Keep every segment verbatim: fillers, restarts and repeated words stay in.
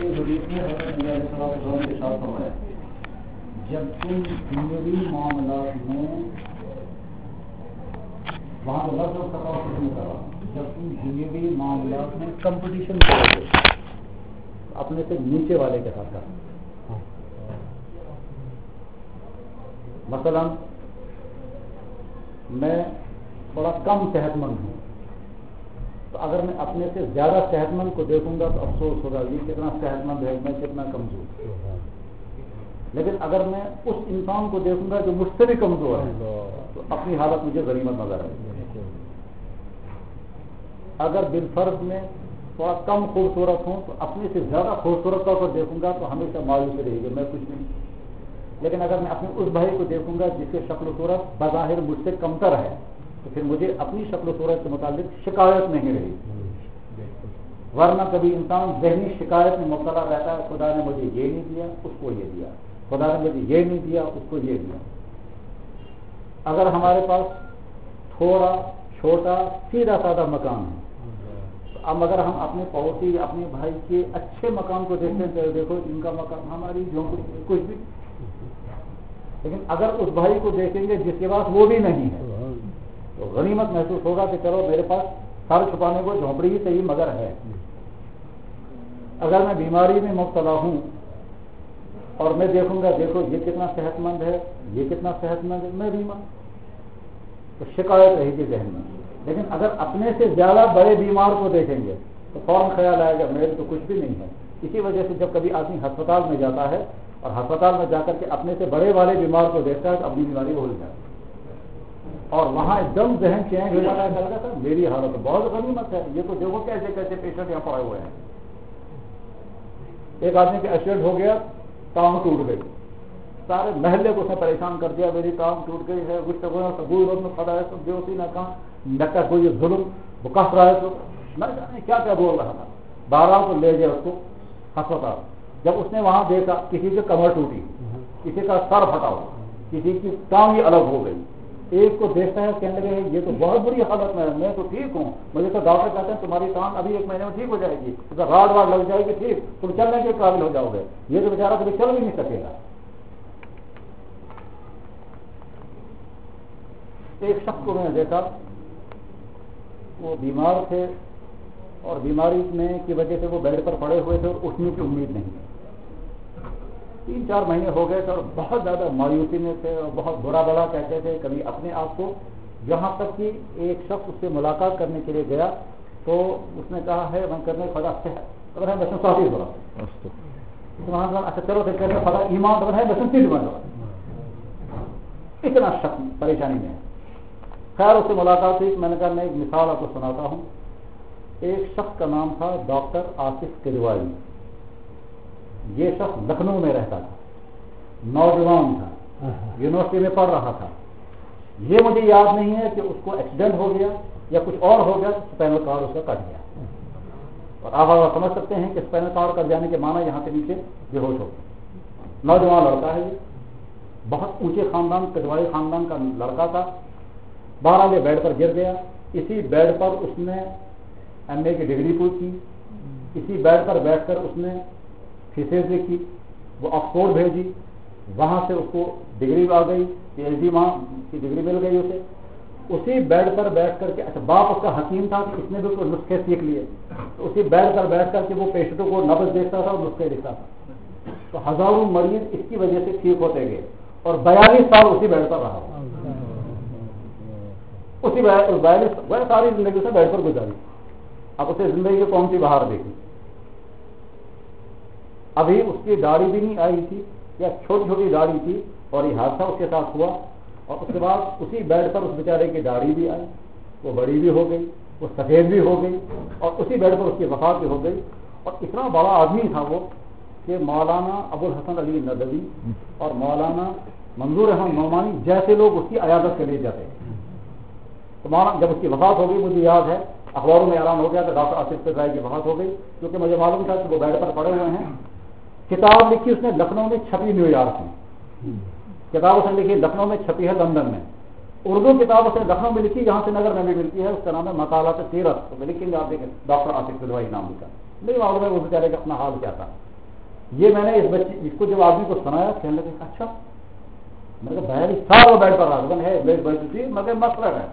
ایک حدیث میں حضرت نبی علیہ الصلوۃ والسلام نے ارشاد فرمایا جب تم دنیاوی معاملات میں وہاں اللہ جو تفاوت نہیں کرا جب تم دنیاوی معاملات میں کمپٹیشن کرو گے اپنے سے نیچے والے کے ساتھ کرو. مثلا میں تھوڑا کم صحت مند ہوں تو اگر میں اپنے سے زیادہ صحت مند کو دیکھوں گا تو افسوس ہوگا یہ کتنا صحت مند ہے میں کتنا کمزور. لیکن اگر میں اس انسان کو دیکھوں گا جو مجھ سے بھی کمزور ہے تو اپنی حالت مجھے غنیمت نظر آئے گی. اگر بالفرض میں تھوڑا کم خوبصورت ہوں تو اپنے سے زیادہ خوبصورت کو دیکھوں گا تو ہمیشہ مایوسی رہے گی میں کچھ نہیں. لیکن اگر میں اپنے اس بھائی کو دیکھوں گا جس کی شکل و صورت بظاہر مجھ سے کمتر ہے تو پھر مجھے اپنی شکل و صورت کے متعلق شکایت نہیں رہی. ورنہ کبھی انسان ذہنی شکایت میں مبتلا رہتا ہے خدا نے مجھے یہ نہیں دیا اس کو یہ دیا خدا نے مجھے یہ نہیں دیا اس کو یہ دیا. اگر ہمارے پاس تھوڑا چھوٹا سیدھا سادہ مکان ہے تو اب اگر ہم اپنے پڑوسی یا اپنے بھائی کے اچھے مکان کو دیکھتے ہیں تو دیکھو ان کا مکان ہماری جھونپڑی کچھ بھی. لیکن اگر اس بھائی کو دیکھیں گے جس کے پاس وہ بھی نہیں ہے تو غنیمت محسوس ہوگا کہ چلو میرے پاس سر چھپانے کو جھونپڑی ہی صحیح مگر ہے. اگر میں بیماری میں مبتلا ہوں اور میں دیکھوں گا دیکھو یہ کتنا صحت مند ہے یہ کتنا صحت مند ہے میں بیمار تو شکایت رہے گی ذہن میں. لیکن اگر اپنے سے زیادہ بڑے بیمار کو دیکھیں گے تو فوراً خیال آئے گا میرے تو کچھ بھی نہیں ہے. اسی وجہ سے جب کبھی آدمی ہسپتال میں جاتا ہے اور ہسپتال میں جا کر کے اپنے سے بڑے والے بیمار کو دیکھتا ہے تو اپنی بیماری بھول جاتا ہے اور وہاں ایک دم ذہن چینج ہو جاتا ہے لگا تھا میری حالت بہت غنیمت ہے یہ تو دیکھو کیسے کیسے پیشنٹ یہاں پڑے ہوئے ہیں. ایک آدمی کا ایکسیڈنٹ ہو گیا ٹانگ ٹوٹ گئی سارے محلے کو اس نے پریشان کر دیا میری ٹانگ ٹوٹ گئی ہے کچھ سبور میں کھڑا ہے سب بیوسی نہ کہاں لگتا کوئی ظلم وہ کہہ رہا ہے تو نہ جانے کیا کیا بول رہا تھا. بارہ کو لے گیا اس کو ہسپتال. جب اس نے وہاں دیکھا کسی کی کمر ٹوٹی کسی کا سر پھٹا ہوا کسی کی ٹانگ ہی الگ ہو گئی. ایک کو دیکھتا ہے کہنے لگے یہ تو بہت بری حالت میں ہے میں تو ٹھیک ہوں مجھے تو ڈاکٹر کہتے ہیں تمہاری ٹانگ ابھی ایک مہینے میں ٹھیک ہو جائے گی راڈ واڈ لگ جائے گی ٹھیک تم چلنے کے قابل ہو جاؤ گے. یہ تو بیچارہ کبھی چل بھی نہیں سکے گا. ایک شخص کو میں نے دیکھا وہ بیمار تھے اور بیماری میں کی وجہ سے وہ بیڈ پر پڑے ہوئے تھے اور اٹھنے کی امید نہیں. تین چار مہینے ہو گئے تھے اور بہت زیادہ مایوسی میں تھے اور بہت برا بڑا کہتے تھے کبھی اپنے آپ کو. یہاں تک کہ ایک شخص اس سے ملاقات کرنے کے لیے گیا تو اس نے کہا ہے میں کرنے خدا سے اگر ہے بسن صافی بڑا اچھا چلو پھر کرنے خدا ایمان اگر ہے بسن تیز بن رہا اتنا شخص پریشانی میں. خیر اس سے ملاقات ہوئی میں نے کہا میں ایک مثال آپ کو سناتا ہوں. ایک شخص کا نام تھا ڈاکٹر آصف کدوایی. یہ شخص لکھنؤ میں رہتا تھا نوجوان تھا یونیورسٹی میں پڑھ رہا تھا. یہ مجھے یاد نہیں ہے کہ اس کو ایکسیڈنٹ ہو گیا یا کچھ اور ہو گیا اسپینل کارڈ اس کا کٹ گیا. اور آپ آپ سمجھ سکتے ہیں کہ اسپینل کارڈ کٹ جانے کے معنی یہاں سے نیچے بے ہوش ہو. نوجوان لڑکا ہے یہ بہت اونچے خاندان کدوایی خاندان کا لڑکا تھا. بارہ میں بیڈ پر گر گیا. اسی بیڈ پر اس نے ایم اے کی ڈگری پوری کی. اسی بیڈ پر بیٹھ کر اس نے تھیسس لکھی وہ آکسفورڈ بھیجی وہاں سے اس کو ڈگری آ گئی پی ایچ ڈی وہاں کی ڈگری مل گئی اسے. اسی بیڈ پر بیٹھ کر کے اچھا باپ اس کا حکیم تھا کہ اس نے بھی کوئی نسخے سیکھ لیے تو اسی بیڈ پر بیٹھ کر کے وہ پیشنٹوں کو نبض دیکھتا تھا اور نسخے لکھتا تھا. تو ہزاروں مریض اس کی وجہ سے ٹھیک ہوتے گئے اور بیالیس سال اسی بیڈ پر رہا. اسی بیالیس وہ ساری زندگی سے بیڈ پر گزاری. اب اسے زندگی کی کون سی بہار دیکھی. ابھی اس کی داڑھی بھی نہیں آئی تھی یا چھوٹی چھوٹی داڑھی تھی اور یہ حادثہ اس کے ساتھ ہوا اور اس کے بعد اسی بیڈ پر اس بیچارے کی داڑھی بھی آئی وہ بڑی بھی ہو گئی وہ سفید بھی ہو گئی اور اسی بیڈ پر اس کی وفات بھی ہو گئی. اور اتنا بڑا آدمی تھا وہ کہ مولانا ابو الحسن علی ندوی اور مولانا منظور احمد نعمانی جیسے لوگ اس کی عیادت کے لیے جاتے. تو مولانا جب اس کی وفات ہو گئی مجھے یاد ہے اخباروں میں اعلان ہو گیا کہ ڈاکٹر آصف کدوایی کی وفات ہو گئی کیونکہ مجھے معلوم تھا کہ وہ بیڈ پر پڑے ہوئے ہیں. کتاب لکھی اس نے لکھنؤ میں چھپی نیو یارک میں. کتاب اس نے لکھی لکھنؤ میں چھپی ہے لندن میں. اردو کتاب اس نے لکھنؤ میں لکھی یہاں سے نگر میں بھی ملتی ہے اس کا نام ہے مطالعات سیرت. تو میں لکھیں گے آپ دیکھیں ڈاکٹر آصف کدوایی نام لکھا. نہیں معلوم ہے وہ بیچارے کا اپنا حال کیا تھا. یہ میں نے اس بچے اس کو جب آدمی کو سنایا کہنے لگے اچھا، میں نے کہا بہت سال وہ بیٹھ پر رہا ہے بیٹھ بیٹھ تھی مگر مسئلہ ہے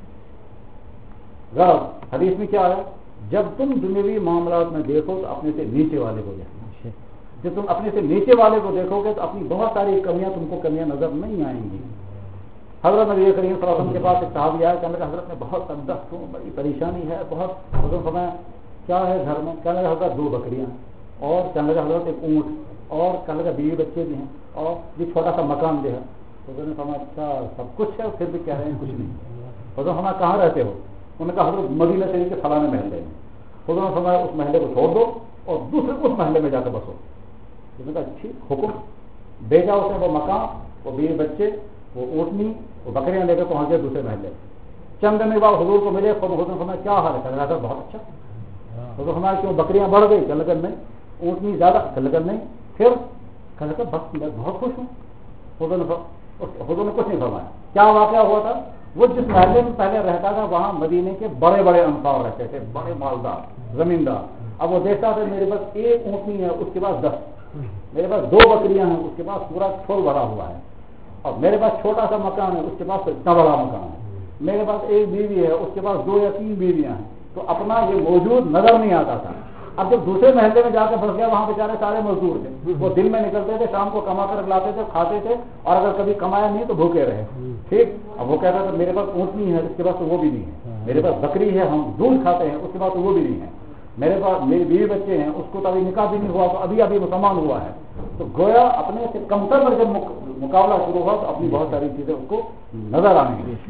غلط۔ حدیث میں کیا ہے، جب تم دنیاوی معاملات میں دیکھو تو اپنے سے نیچے والے کو دیکھو، جب تم اپنے سے نیچے والے کو دیکھو گے تو اپنی بہت ساری کمیاں تم کو کمیاں نظر نہیں آئیں گی۔ حضرت نبی کریم صلی اللہ علیہ وسلم کے پاس ایک صحابی آیا، کہنے لگا حضرت میں بہت تنگدست ہوں، بڑی پریشانی ہے بہت۔ حضرت فرمایا کیا ہے گھر میں؟ کہنے لگا حضرت دو بکریاں اور کہنے لگا حضرت ایک اونٹ اور کہنے لگا بیوی بچے بھی ہیں اور یہ چھوٹا سا مکان بھی ہے۔ حضرت نے فرمایا اچھا سب کچھ ہے پھر بھی کہہ رہے ہیں کچھ نہیں۔ حضرت فرمایا کہاں رہتے ہو؟ انہوں نے کہا حضرت مدینہ شریف کے فلانے محلے میں۔ حضرت نے فرمایا اس محلے کو چھوڑ دو اور دوسرے اس محلے میں جا کے بسو۔ انہوں نے کہا ٹھیک حکم۔ بھیجا اسے وہ مکان، وہ بیوی بچے، وہ اونٹنی، وہ بکریاں لے کے پہنچ گئے دوسرے محلے۔ چند دن بعد حضور کو ملے، خود حضور نے فرمایا کیا حال ہے؟ کہنے لگا بہت اچھا۔ حضور فرمایا کیوں بکریاں بڑھ گئی؟ کہنے لگا نہیں۔ اونٹنی زیادہ؟ کہنے لگا نہیں۔ پھر کہنے لگا بس میں بہت خوش ہوں۔ حضور نے حضور نے کچھ نہیں فرمایا۔ کیا واقعہ ہوا تھا؟ وہ جس محلے میں پہلے رہتا تھا وہاں مدینے کے بڑے بڑے انصار رہتے تھے، بڑے مالدار زمیندار۔ اب وہ دیکھتا تھا میرے پاس ایک اونٹنی ہے اس کے پاس دس، میرے پاس دو بکریاں ہیں اس کے پاس پورا چھول بھرا ہوا ہے، اور میرے پاس چھوٹا سا مکان ہے اس کے پاس اتنا بڑا مکان ہے، میرے پاس ایک بیوی ہے اس کے پاس دو یا تین بیویاں ہیں، تو اپنا یہ موجود نظر نہیں آتا تھا۔ اب جب دوسرے محلے میں جا کے پھنس گیا وہاں بیچارے سارے مزدور تھے، وہ دن میں نکلتے تھے شام کو کما کر لاتے تھے کھاتے تھے، اور اگر کبھی کمایا نہیں تو بھوکے رہے۔ ٹھیک، اب وہ کہتا تھا میرے پاس اونٹنی ہے اس کے پاس تو وہ بھی نہیں ہے، میرے پاس بکری ہے ہم دودھ کھاتے ہیں اس کے پاس تو وہ بھی نہیں ہے، میرے پاس میری بیوی بچے ہیں اس کو تو ابھی نکاح بھی نہیں ہوا تو ابھی ابھی مسلمان ہوا ہے۔ تو گویا اپنے سے کمتر پر جب مقابلہ شروع ہوا تو اپنی بہت ساری چیزیں اس کو نظر آنے لگی۔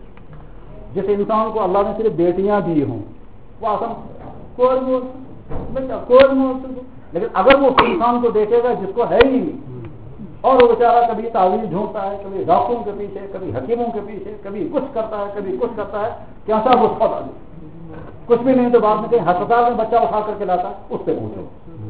جس انسان کو اللہ نے صرف بیٹیاں دی ہوں وہ آسان کوئی کوئی لیکن اگر وہ انسان کو دیکھے گا جس کو ہے ہی نہیں، اور وہ بیچارہ کبھی تعویذ ڈھونڈتا ہے، کبھی ڈاکٹروں کے پیچھے، کبھی حکیموں کے پیچھے، کبھی کچھ کرتا ہے کبھی کچھ کرتا ہے، کیسا غصہ آ کچھ بھی نہیں تو بعد میں کہیں ہسپتال میں بچہ اٹھا کر کے لاتا اس سے پوچھو۔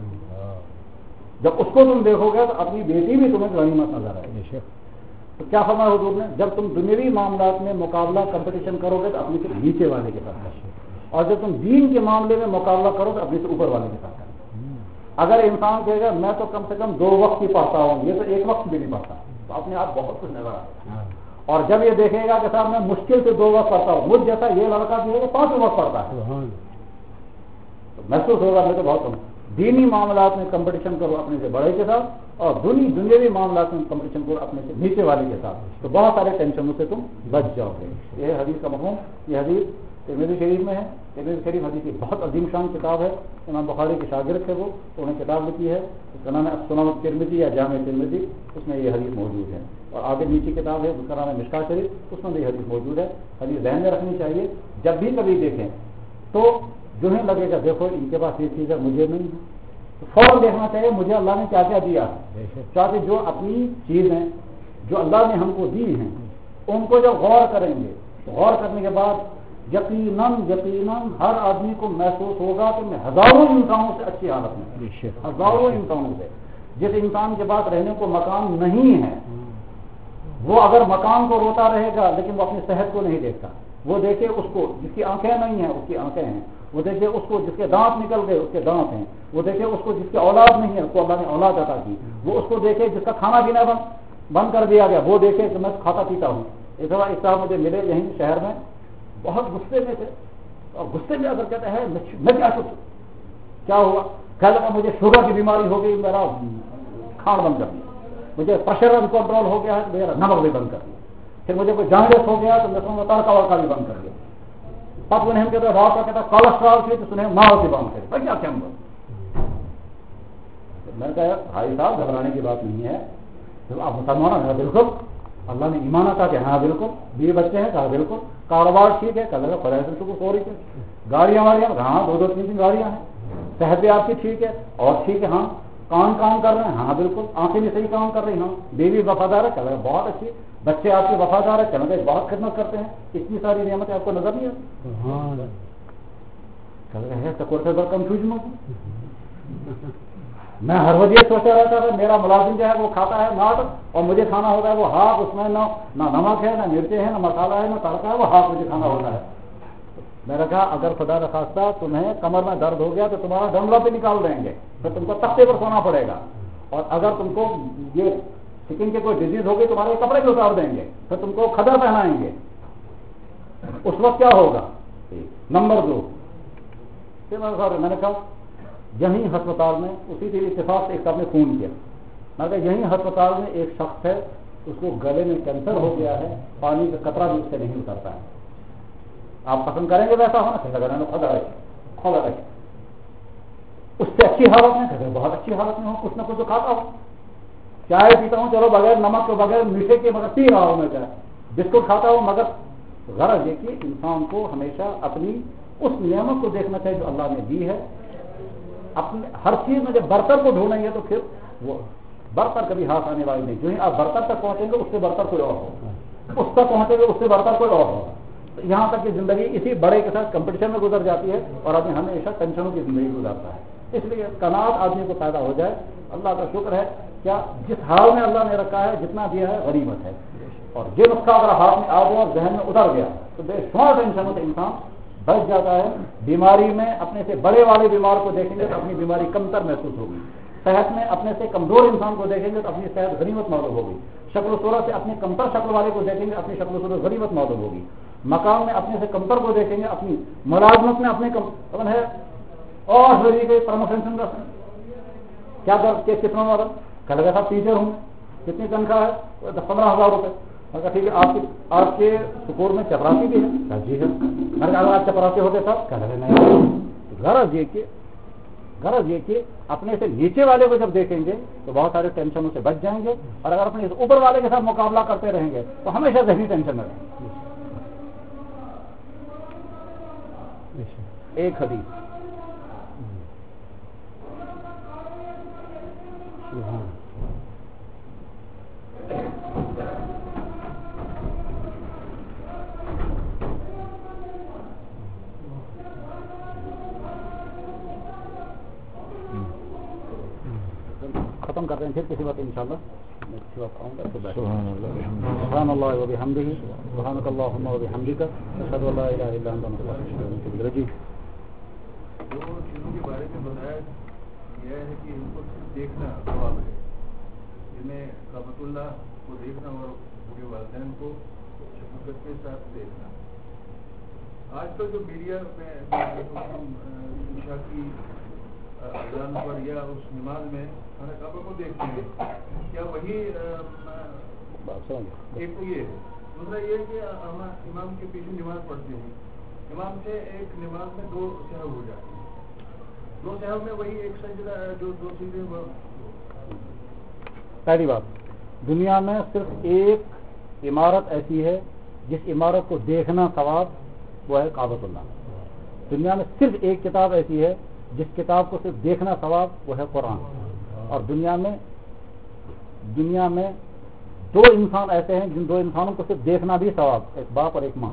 جب اس کو تم دیکھو گے تو اپنی بیٹی بھی تمہیں غنیمت نظر آئے گی۔ تو کیا فرمایا حضور نے، جب تم دنیوی معاملات میں مقابلہ کمپٹیشن کرو گے تو اپنے سے نیچے والے کے ساتھ کرو، اور جب تم دین کے معاملے میں مقابلہ کرو تو اپنے سے اوپر والے کے ساتھ کرو۔ اگر انسان کہے گا میں تو کم سے کم دو وقت ہی پڑھتا ہوں، یہ تو ایک وقت بھی نہیں پڑھتا، تو اپنے آپ بہت کچھ نظر آتا ہے۔ اور جب یہ دیکھے گا کہ صاحب میں مشکل سے دو وقت پڑھتا ہوں، مجھ جیسا یہ لڑکا بھی ہے وہ پانچوں وقت پڑھتا ہے، تو محسوس ہوگا میں تو بہت کم۔ دینی معاملات میں کمپٹیشن کرو اپنے سے بڑے کے ساتھ، اور دنی دنیاوی معاملات میں کمپٹیشن کرو اپنے سے نیچے والے کے ساتھ، تو بہت سارے ٹینشنوں سے تم بچ جاؤ گے۔ یہ حدیث کا مفہوم، یہ حدیث ترمذی شریف میں ہے۔ ترمذی شریف حدیث کی بہت عظیم شان کتاب ہے، امام بخاری کے شاگرد تھے وہ، انہوں نے کتاب لکھی ہے، اس کا نام ہے سنن ترمذی یا جامع ترمذی، اس میں یہ حدیث موجود ہے۔ اور آگے نیچے کتاب ہے اس کا نام ہے مشکاۃ شریف، اس میں بھی حدیث موجود ہے۔ حدیث ذہن میں رکھنی چاہیے، جب بھی کبھی دیکھیں تو جو ہے لگے گا دیکھو ان کے پاس یہ چیز ہے مجھے نہیں ہے، تو فوراً دیکھنا چاہیے مجھے اللہ نے کیا کیا دیا ہے، تاکہ جو اپنی چیزیں جو اللہ نے ہم کو دی ہیں ان کو جب غور کریں گے تو غور کرنے کے بعد یقیناً یقیناً ہر آدمی کو محسوس ہوگا کہ میں ہزاروں انسانوں سے اچھی حالت میں، ہزاروں انسانوں سے، جس انسان کے پاس رہنے کو مکان نہیں ہے وہ اگر مکان کو روتا رہے گا لیکن وہ اپنی صحت کو نہیں دیکھتا، وہ دیکھے اس کو جس کی آنکھیں نہیں ہیں اس کی آنکھیں ہیں، وہ دیکھے اس کو جس کے دانت نکل گئے اس کے دانت ہیں، وہ دیکھے اس کو جس کی اولاد نہیں ہے اس کو اللہ نے اولاد عطا کی، وہ اس کو دیکھے جس کا کھانا پینا بند بند کر دیا گیا، وہ دیکھے کہ میں کھاتا پیتا ہوں۔ اس طرح اس طرح مجھے ملے یہیں شہر میں بہت غصے میں تھے، اور غصے میں اگر کہتے ہیں میں کیا سوچوں کیا ہوا، کہہ لگا مجھے شوگر کی بیماری ہو گئی، میرا کھان بند کر دیا، مجھے پریشر کنٹرول ہو گیا ہے تو میرا نمک بھی بند کر دیا، پھر مجھے کوئی جانڈس ہو گیا تو میں سمجھا تڑکا وڑکا بھی بند کر دیا، تب انہیں کہتے رات کا کہتا کولیسٹرال تھی تو سنیں ماؤ سے بند کرے، بھائی کیا کیا میں کہا بھائی صاحب گھبرانے کی بات نہیں ہے، جب آپ مسلمان ہیں بالکل اللہ نے ایمان عطا کہ ہاں بالکل، بیوی بچے ہیں کہا بالکل، کاروبار ٹھیک ہے کہا خدا سے شکر فوری سے، گاڑیاں واڑیاں ہاں دو دو تین تین گاڑیاں ہیں، صحت بھی آپ کی ٹھیک ہے اور ٹھیک ہے، ہاں کام کام کر رہے ہیں ہاں بالکل، آنکھیں بھی صحیح کام کر رہی ہیں، ہاں بیوی وفادار ہے کہا بہت اچھی، بچے آپ کے وفادار ہے کہنا بہت خدمت کرتے ہیں، اتنی ساری نعمتیں آپ کو نظر نہیں آتی، ہے سکور سے بر کنفیوژن ہوتی، میں ہر وجہ سوچا رہتا تھا میرا ملازم جو ہے وہ کھاتا ہے ناٹ اور مجھے کھانا ہوتا ہے وہ ہاک، اس میں نہ نہ نمک ہے نہ مرچیں ہیں نہ مسالہ ہے نہ تڑکا ہے، وہ ہاک مجھے کھانا ہوتا ہے، میں نے کہا اگر خدا نخواستہ تمہیں کمر میں درد ہو گیا تو تمہارا ڈنڈا پہ نکال دیں گے، پھر تم کو تختے پر سونا پڑے گا، اور اگر تم کو یہ سکن کی کوئی ڈیزیز ہوگی تمہارے کپڑے بھی اتار دیں گے، پھر تم کو کھدا پہنائیں گے، اس وقت کیا ہوگا؟ نمبر دو، میں نے کہا یہیں ہسپتال میں اسی کے اتفاق سے ایک صاحب نے فون کیا، میں نے کہا یہیں ہسپتال میں ایک شخص ہے اس کو گلے میں کینسر ہو گیا ہے، پانی کا قطرہ بھی اس سے نہیں اترتا ہے، آپ پسند کریں گے ویسا ہونا؟ خدا ہے خدا ہے اس سے اچھی حالت میں کہتے بہت اچھی حالت میں ہوں، کچھ نہ کچھ تو کھاتا ہوں، چائے پیتا ہوں چلو بغیر نمک کے بغیر میٹھے کے مگر پی رہا ہوں میں چائے، بسکٹ کھاتا ہوں، مگر غرض یہ کہ انسان کو ہمیشہ اپنی اس نعمت کو دیکھنا چاہیے جو اللہ نے دی ہے، اپنے ہر چیز میں جب برتر کو ڈھونڈیں گے تو پھر وہ برتر کبھی ہاتھ آنے والی نہیں، جو ہی آپ برتر تک پہنچیں گے اس سے برتر کوئی اور ہوگا، اس تک پہنچیں گے اس سے برتر کوئی اور ہوگا، یہاں تک کہ زندگی اسی بڑے کے ساتھ کمپٹیشن میں گزر جاتی ہے اور آدمی ہمیشہ ٹینشنوں کی زندگی گزارتا ہے۔ اس لیے قناعت آدمی کو پیدا ہو جائے، اللہ کا شکر ہے کیا جس حال میں اللہ نے رکھا ہے جتنا دیا ہے غنیمت ہے، اور یہ نسخہ اگر ہاتھ میں آ گیا اور ذہن میں اتر گیا تو بے شمار ٹینشنوں سے انسان بچ جاتا ہے۔ بیماری میں اپنے سے بڑے والے بیمار کو دیکھیں گے تو اپنی بیماری کمتر محسوس ہوگی، صحت میں اپنے سے کمزور انسان کو دیکھیں گے تو اپنی صحت غنیمت معلوم ہوگی، شکل و صورت سے اپنی کمتر شکل والے کو دیکھیں گے اپنی شکل و صورت غنیمت معلوم ہوگی، مقام میں اپنے سے کمتر کو دیکھیں گے اپنی ملازمت میں اپنے کم ہے اور پروموشن کیا کر کتنا والا کل گیا صاحب ٹیچر ہوں کتنی تنخواہ ہے؟ پندرہ ہزار روپے۔ میں کہا ٹھیک ہے آپ کی آپ کے سکور میں چپراسی بھی ہے؟ جی ہے۔ میں نے کہا اگر آپ چپراسی ہوتے صاحب کہہ لگے نہیں۔ غرض یہ کہ غرض یہ کہ اپنے سے نیچے والے کو جب دیکھیں گے تو بہت سارے ٹینشنوں سے بچ جائیں گے، اور اگر اپنے اوپر والے کے ساتھ مقابلہ کرتے رہیں گے تو ہمیشہ ذہنی ٹینشن میں رہیں گے۔ ایک حدیث ختم کرتے ہیں، پھر کسی بات انشاءاللہ اچھی بات آؤں گا تو بیٹھ سبحان اللہ و بحمدہ سبحانک اللہم و بحمدک اشہد ان لا الہ الا انت استغفرک و اتوب الیک۔ دو چیزوں کے بارے میں بتایا یہ ہے کہ ان کو دیکھنا ثواب ہے، جنہیں کعبۃ اللہ کو دیکھنا اور پورے والدین کو شفقت کے ساتھ دیکھنا۔ آج کل جو میڈیا میں عشاء کی اذان پر یا اس نماز میں خانہ کعبہ کو دیکھتے ہیں، کیا وہی ایک تو یہ ہے، دوسرا یہ کہ ہم امام کے پیچھے نماز پڑھتے ہیں، امام سے ایک نماز میں دو سہو ہو جاتے ہیں، دو سہو میں وہی ایک سجدہ جو دو چیزیں۔ پہلی بات، دنیا میں صرف ایک عمارت ایسی ہے جس عمارت کو دیکھنا ثواب وہ ہے کعبۃ اللہ۔ دنیا میں صرف ایک کتاب ایسی ہے جس کتاب کو صرف دیکھنا ثواب وہ ہے قرآن، اور دنیا میں دنیا میں دو انسان ایسے ہیں جن دو انسانوں کو صرف دیکھنا بھی ثواب، ایک باپ اور ایک ماں۔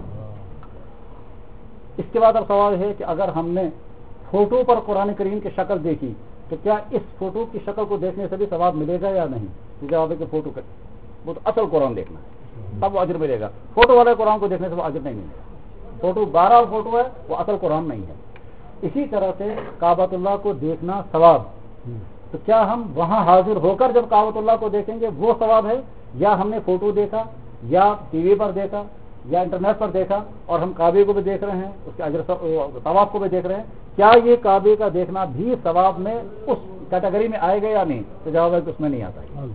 اس کے بعد اب سوال ہے کہ اگر ہم نے فوٹو پر قرآن کریم کی شکل دیکھی تو کیا اس فوٹو کی شکل کو دیکھنے سے بھی ثواب ملے گا یا نہیں؟ تو جواب ہے کہ فوٹو کا وہ تو اصل قرآن دیکھنا ہے تب وہ اجر ملے گا، فوٹو والے قرآن کو دیکھنے سے وہ اجر نہیں ملے گا۔ فوٹو بارہ فوٹو ہے وہ اصل قرآن نہیں ہے۔ اسی طرح سے کعبۃ اللہ کو دیکھنا ثواب، تو کیا ہم وہاں حاضر ہو کر جب کعبۃ اللہ کو دیکھیں گے وہ ثواب ہے، یا ہم نے فوٹو دیکھا یا ٹی وی پر دیکھا یا انٹرنیٹ پر دیکھا اور ہم کعبے کو بھی دیکھ رہے ہیں، اس کے اجر طواف کو بھی دیکھ رہے ہیں، کیا یہ کعبے کا دیکھنا بھی ثواب میں اس کیٹیگری میں آئے گا یا نہیں؟ تو جواب ہے کہ اس میں نہیں آتا ہے۔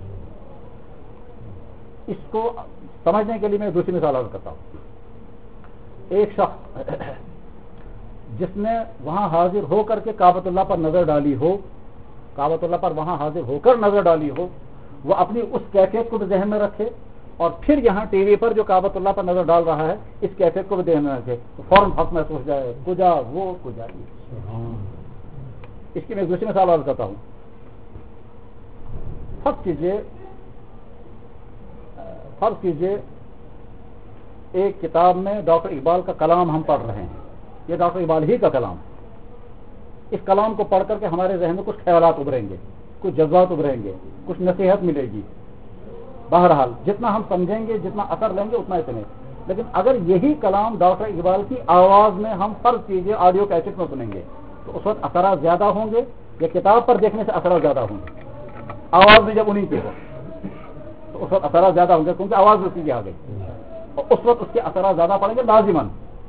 اس کو سمجھنے کے لیے میں دوسری مثال عرض کرتا ہوں۔ ایک شخص جس نے وہاں حاضر ہو کر کے کعبۃ اللہ پر نظر ڈالی ہو، کعبۃ اللہ پر وہاں حاضر ہو کر نظر ڈالی ہو، وہ اپنی اس کیفیت کو بھی ذہن میں رکھے، اور پھر یہاں ٹی وی پر جو کعبۃ اللہ پر نظر ڈال رہا ہے اس کیفیت کو بھی ذہن میں رکھے تو فوراً حق محسوس ہو جائے، کجا وہ کجا یہ۔ اس کی میں دوسری مثال عرض کرتا ہوں۔ فرض کیجیے فرض کیجیے ایک کتاب میں ڈاکٹر اقبال کا کلام ہم پڑھ رہے ہیں، یہ ڈاکٹر اقبال ہی کا کلام، اس کلام کو پڑھ کر کے ہمارے ذہن میں کچھ خیالات ابھریں گے، کچھ جذبات ابھریں گے، کچھ نصیحت ملے گی، بہرحال جتنا ہم سمجھیں گے جتنا اثر لیں گے اتنا اتنے۔ لیکن اگر یہی کلام ڈاکٹر اقبال کی آواز میں ہم فرض کیجیے آڈیو کیسٹ میں سنیں گے تو اس وقت اثرات زیادہ ہوں گے یا کتاب پر دیکھنے سے اثرات زیادہ ہوں گے؟ آواز میں جب انہیں کے ہو تو اس وقت اثرات زیادہ ہوں گے کیونکہ آواز اسی کی آ گئی اور اس وقت اس کے اثرات زیادہ پڑیں گے لازماً.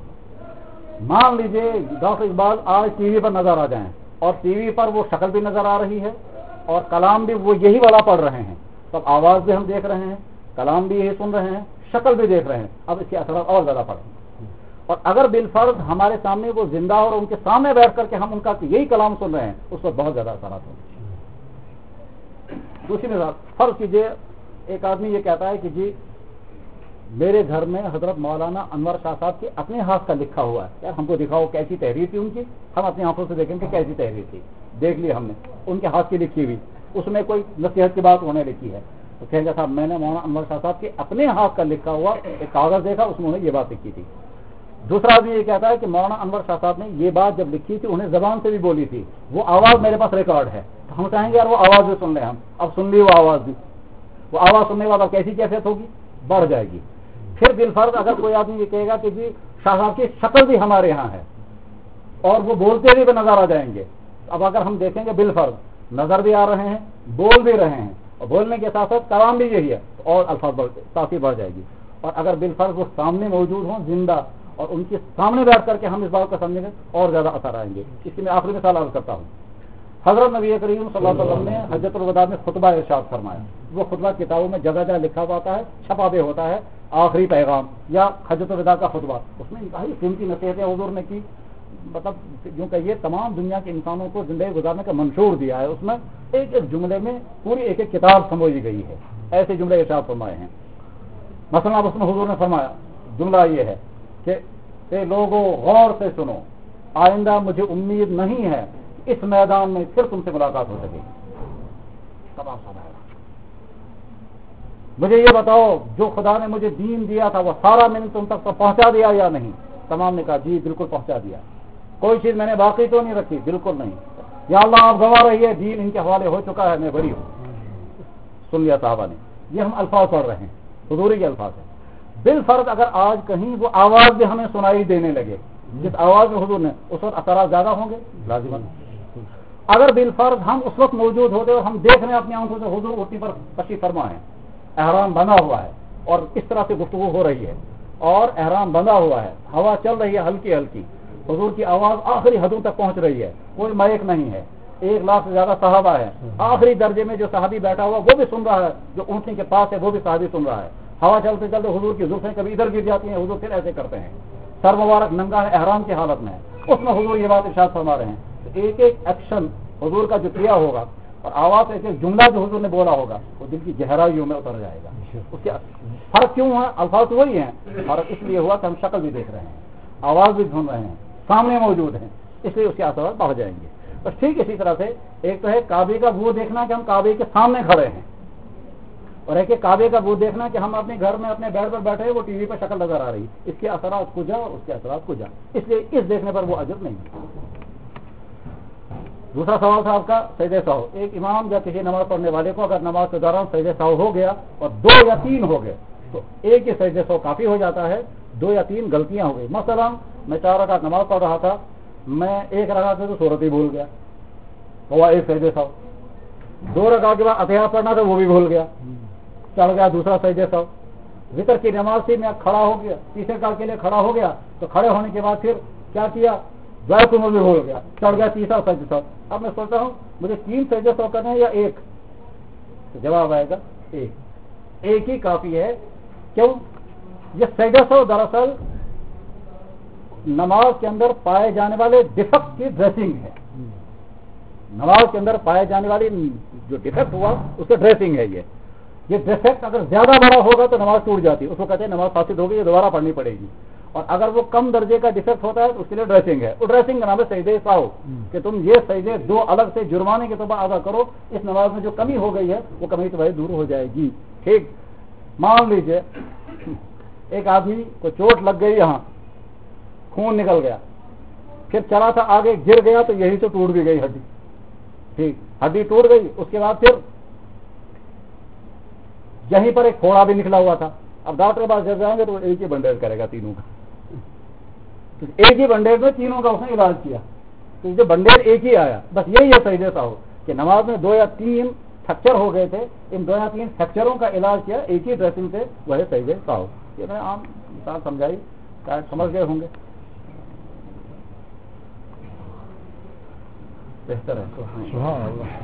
مان لیجیے ڈاکٹر اقبال آج ٹی وی پر نظر آ جائیں اور ٹی وی پر وہ شکل بھی نظر آ رہی ہے اور کلام بھی وہ یہی والا پڑھ رہے ہیں, تو اب آواز بھی ہم دیکھ رہے ہیں, کلام بھی یہی سن رہے ہیں, شکل بھی دیکھ رہے ہیں, اب اس کے اثرات اور زیادہ پڑیں. اور اگر بالفرض ہمارے سامنے وہ زندہ اور ان کے سامنے بیٹھ کر کے ہم ان کا یہی کلام سن رہے ہیں اس وقت بہت زیادہ اثرات ہوتے ہیں. دوسری مثال فرض کیجیے ایک آدمی یہ کہتا ہے کہ جی میرے گھر میں حضرت مولانا انور شاہ صاحب کے اپنے ہاتھ کا لکھا ہوا ہے, یار ہم کو دکھاؤ کیسی تحریر تھی ان کی, ہم اپنی آنکھوں سے دیکھیں کہ کیسی تحریر تھی, دیکھ لی ہم نے ان کے ہاتھ کی لکھی ہوئی, اس میں کوئی نصیحت کی بات انہوں نے لکھی ہے تو کہیں گے صاحب میں نے مولانا انور شاہ صاحب کے اپنے ہاتھ کا لکھا ہوا ایک کاغذ دیکھا, اس میں انہوں نے یہ بات لکھی تھی. دوسرا آدمی یہ کہتا ہے کہ مولانا انور شاہ صاحب نے یہ بات جب لکھی تھی انہیں زبان سے بھی بولی تھی, وہ آواز میرے پاس ریکارڈ ہے, تو ہم کہیں گے یار وہ آواز بھی سن لیں ہم, اب سن لی وہ آواز بھی, وہ آواز سننے کے بعد اب کیسی کیفیت ہوگی, بڑھ جائے گی. پھر بالفرض اگر کوئی آدمی یہ کہے گا کہ جی شاہ صاحب کی شکل بھی ہمارے یہاں ہے اور وہ بولتے بھی نظر آ جائیں گے, اب اگر ہم دیکھیں گے بالفرض نظر بھی آ رہے ہیں, بول بھی رہے ہیں اور بولنے کے ساتھ ساتھ کلام بھی یہی ہے اور الفاظ تاثیر بڑھ جائے گی. اور اگر بالفرض وہ سامنے موجود ہوں زندہ اور ان کے سامنے بیٹھ کر کے ہم اس بات کو سمجھیں گے اور زیادہ اثر آئیں گے. اس کی میں آخری مثال عرض کرتا ہوں. حضرت نبی کریم صلی اللہ علیہ وسلم نے حجۃ الوداع میں خطبہ ارشاد فرمایا, وہ خطبہ کتابوں میں جگہ جگہ لکھا ہوا ہوتا ہے, چھپا بھی ہوتا ہے, آخری پیغام یا حجۃ الوداع کا خطبہ, اس میں انتہائی قیمتی نصیحتیں حضور نے کی, مطلب جو کہ یہ تمام دنیا کے انسانوں کو زندگی گزارنے کا منشور دیا ہے. اس میں ایک ایک جملے میں پوری ایک ایک کتاب سمجھی گئی ہے, ایسے جملے ارشاد فرمائے ہیں. مثلا اب اس میں حضور نے فرمایا جملہ یہ ہے کہ اے لوگوں غور سے سنو, آئندہ مجھے امید نہیں ہے اس میدان میں پھر تم سے ملاقات ہو سکے. مجھے یہ بتاؤ جو خدا نے مجھے دین دیا تھا وہ سارا میں نے تم تک پہنچا دیا یا نہیں؟ تمام نے کہا جی بالکل پہنچا دیا. کوئی چیز میں نے باقی تو نہیں رکھی؟ بالکل نہیں. یا اللہ آپ گواہ رہیے دین ان کے حوالے ہو چکا ہے, میں بری ہوں. سن لیا صحابہ نے. یہ ہم الفاظ پڑھ رہے ہیں, حضوری کے الفاظ ہیں. بالفرض اگر آج کہیں وہ آواز بھی ہمیں سنائی دینے لگے جس آواز میں حضور نے, اس وقت اثرات زیادہ ہوں گے لازماً. اگر بالفرض ہم اس وقت موجود ہوتے اور ہم دیکھ رہے ہیں اپنی آنکھوں سے حضور اٹھنی پر تشریف فرما ہے, احرام بنا ہوا ہے اور اس طرح سے گفتگو ہو رہی ہے اور احرام بنا ہوا ہے, ہوا چل رہی ہے ہلکی ہلکی, حضور کی آواز آخری حدوں تک پہنچ رہی ہے, کوئی مائک نہیں ہے, ایک لاکھ سے زیادہ صحابہ ہے, آخری درجے میں جو صحابی بیٹھا ہوا وہ بھی سن رہا ہے, جو اونٹنے کے پاس ہے وہ بھی صحابی سن رہا ہے. ہوا چلتے چلتے حضور کی زلفیں کبھی ادھر گر جاتی ہیں, حضور پھر ایسے کرتے ہیں, سر مبارک ننگا ہے احرام کی حالت میں, اس میں حضور یہ بات ارشاد فرما رہے ہیں. ایک ایک ایکشن حضور کا جو کیا ہوگا اور آواز ایک ایک جملہ جو حضور نے بولا ہوگا وہ دل کی گہرائیوں میں اتر جائے گا. اس کے فرق کیوں ہے؟ الفاظ تو وہی ہیں, فرق اس لیے ہوا کہ ہم شکل بھی دیکھ رہے ہیں, آواز بھی سن رہے ہیں, سامنے موجود ہیں, اس لیے اس کے اثرات بڑھ جائیں گے. بس ٹھیک اسی طرح سے ایک تو ہے کعبے کا وہ دیکھنا کہ ہم کعبے کے سامنے کھڑے ہیں, اور ایک کعبے کا وہ دیکھنا کہ ہم اپنے گھر میں اپنے بیڈ پر بیٹھے وہ ٹی وی پر شکل نظر آ رہی, اس کے اثرات کو جا اور اس کے اثرات کو جا, اس لیے اس دیکھنے پر وہ اجر نہیں. دوسرا سوال تھا آپ کا سجدہ سہو. ایک امام یا کسی نماز پڑھنے والے کو اگر نماز کے دوران سجدہ سہو ہو گیا اور دو یا تین ہو گئے تو ایک ہی سجدہ سہو کافی ہو جاتا ہے, دو یا تین غلطیاں ہو گئی. مثلا میں چار رکعت نماز پڑھ رہا تھا, میں ایک رکعت سے تو سورت ہی بھول گیا, ہوا ایک سجدہ سہو. دو رکعت کے بعد اتحیات پڑھنا تھا وہ بھی بھول گیا, چڑھ گیا دوسرا سجدہ سہو. ذکر کی نماز سے میں کھڑا ہو گیا, تیسرے رکعت کے لیے کھڑا ہو گیا تو کھڑے ہونے کے بعد پھر کیا کیا, دعا کو بھی بھول گیا, چڑھ گیا تیسرا سجدہ سہو. اب میں سوچتا ہوں مجھے تین سجدہ سہو کرنے ہیں یا ایک؟ تو جواب آئے گا ایک, ایک ہی کافی ہے. کیوں؟ یہ سجدہ سہو دراصل نماز کے اندر پائے جانے والے ڈیفیکٹ کی ڈریسنگ ہے. نماز کے اندر پائے جانے والی جو ڈیفیکٹ ہوا اس کا ڈریسنگ ہے. یہ یہ ڈیفیکٹ اگر زیادہ بڑا ہوگا تو نماز ٹوٹ جاتی ہے, اس کو کہتے ہیں نماز فاسد ہوگی, یہ دوبارہ پڑھنی پڑے گی. اور اگر وہ کم درجے کا ڈیفیکٹ ہوتا ہے تو اس کے لیے ڈریسنگ ہے. وہ ڈریسنگ کا نام ہے سجدہ سہو, کہ تم یہ سجدے دو الگ سے جرمانے کے طور پر ادا کرو, اس نماز میں جو کمی ہو گئی ہے وہ کمی تو دور ہو جائے گی. ٹھیک, مان لیجئے ایک آدمی کو چوٹ لگ گئی, یہاں خون نکل گیا, پھر چلا تھا آگے گر گیا تو یہی تو ٹوٹ بھی گئی ہڈی. ٹھیک, ہڈی ٹوٹ گئی, اس کے بعد پھر یہیں پر ایک پھوڑا بھی نکلا ہوا تھا, اب ڈاکٹر کے پاس جب جائیں گے تو ایک ہی بنڈیج کرے گا تینوں کا، ایک ہی بنڈیج میں تینوں کا اس نے علاج کیا، تو جو بنڈیج ایک ہی آیا، بس یہی ہے سجدے سہو کہ نماز میں دو یا تین فریکچر ہو گئے تھے، ان دو یا تین فریکچروں کا علاج کیا ایک ہی ڈریسنگ سے، وہ ہے سجدے سہو۔ یہ میں عام مثال سمجھائی، شاید سمجھ گئے ہوں گے، بہتر ہے۔ سبحان اللہ۔